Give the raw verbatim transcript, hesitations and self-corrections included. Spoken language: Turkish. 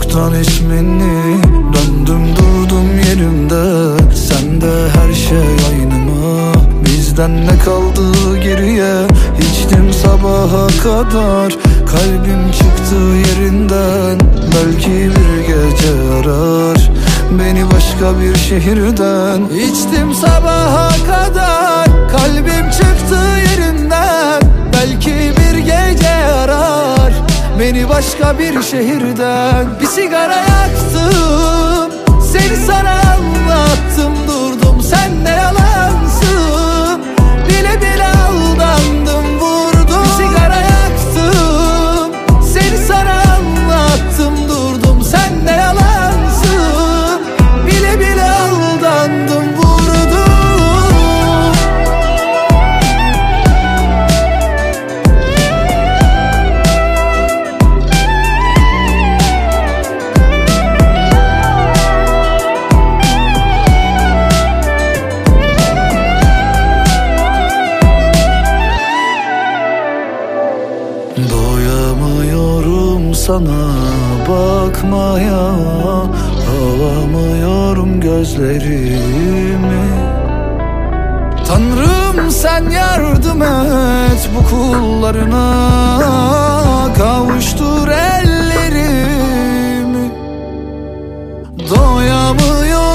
çoktan ismini. Döndüm durdum yerimde, sende her şey aynı mı? Bizden ne kaldı geriye? İçtim sabaha kadar, kalbim çıktı yerinden. Belki bir gece arar beni başka bir şehirden. İçtim sabaha kadar, kalbim çıktı yerinden. Belki bir gece arar beni başka bir şehirden. Bir sigara yaktım, seni sana anlattım, durdum sen ne yalansın. Bile bile aldandım, vurdum. Bir sigara yaktım, seni sana anlattım, durdum sen ne yalansın. Bile bile aldandım, vurdum. Doyamıyorum sana bakmaya, alamıyorum gözlerimi. Tanrım sen yardım et bu kullarına, kavuştur ellerimi. Doyamıyorum